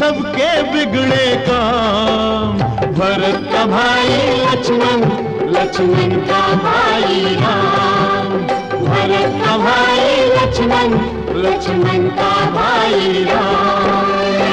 सबके बिगड़े काम। भरत का भाई लक्ष्मण, लक्ष्मण का भाई राम। भरत का भाई लक्ष्मण, लक्ष्मण का भाई राम।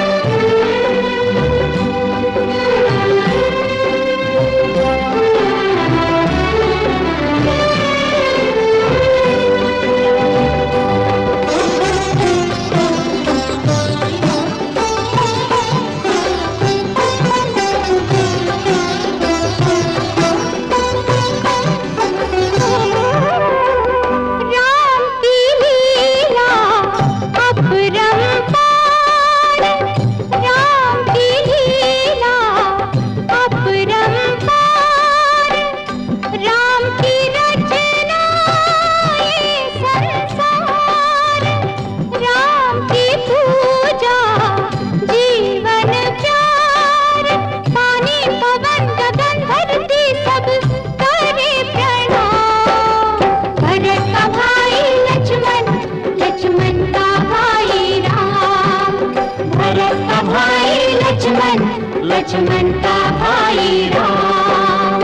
लक्ष्मण का भाई राम।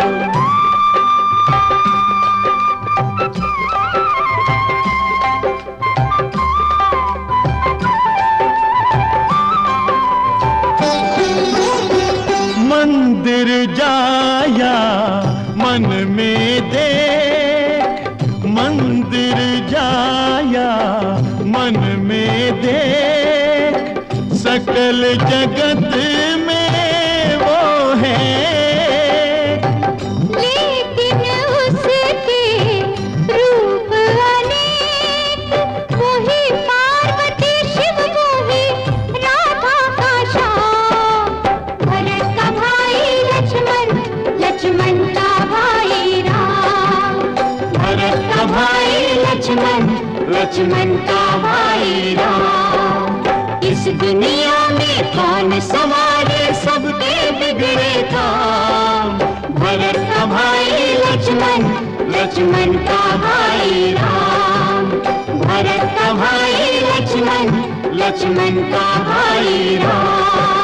मंदिर जाया मन में देख, मंदिर जाया मन में देख, सकल जगत में वो है। लेकिन उसके रूप अनेक, वही पार्वती शिव, वही राधा का श्याम। भरत का भाई लक्ष्मण, लक्ष्मण का भाई राम। भरत का भाई लक्ष्मण, लक्ष्मण का भाई राम। इस दुनिया में कौन संवारे सबके बिगड़े काम। भरत का भाई लक्ष्मण, लक्ष्मण का भाई राम। भरत का भाई लक्ष्मण, लक्ष्मण का भाई राम।